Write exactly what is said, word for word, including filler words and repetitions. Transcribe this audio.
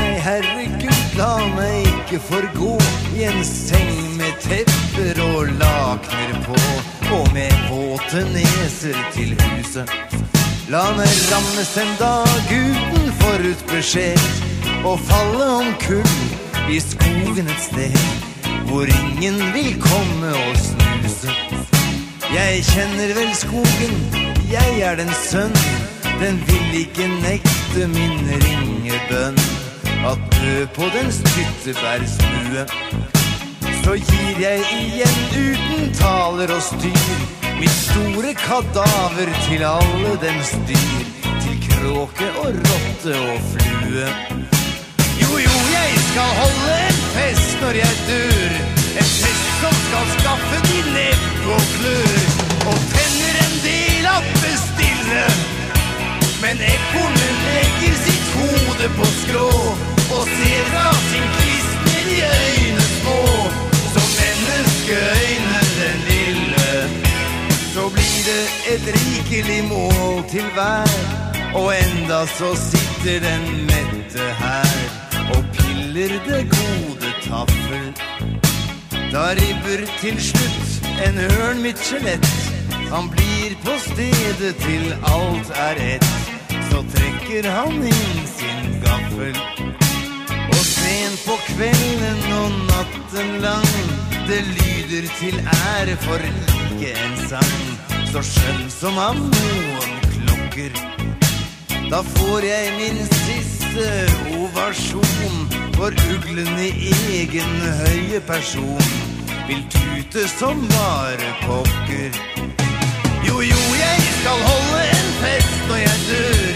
Nei, herregud, la meg ikke forgå I en seng med tepper og lakner på Og med våte neser til huset La meg rammes en dag uten forutbeskjed Og falle om kull I skogen et sted Hvor ingen vil komme og snuse Jeg kjenner vel skogen, jeg er den sønn Den vil ikke nekte min ringebønn At dø på dens tyttebærsmue Så gir jeg igjen uten taler og styr Mitt store kadaver til alle dems dyr Til kråke og rotte og flue Jo, jo, jeg skal holde en fest når jeg dør En fest som skal skaffe de nebb og klør Og tenner en del av bestille Men ekornen legger sitt hode på skrå Og ser fra sin kvist med de øyne små Som menneskeøyne den lille Så blir det et rikelig mål til hver Og enda så sitter den mette her Og piller det gode taffel Da ribber til slutt en ørn mitt skjelett Han blir på stedet til alt er ett Så trekker han inn sin gaffel Og sent på kvelden og natten lang Det lyder til ære for like en sang Så skjønn som av noen klokker Da får jeg min siste ovasjon For uglen I egen høye person Vil tute som bare pokker Jo, jo, jeg skal holde en fest når jeg dør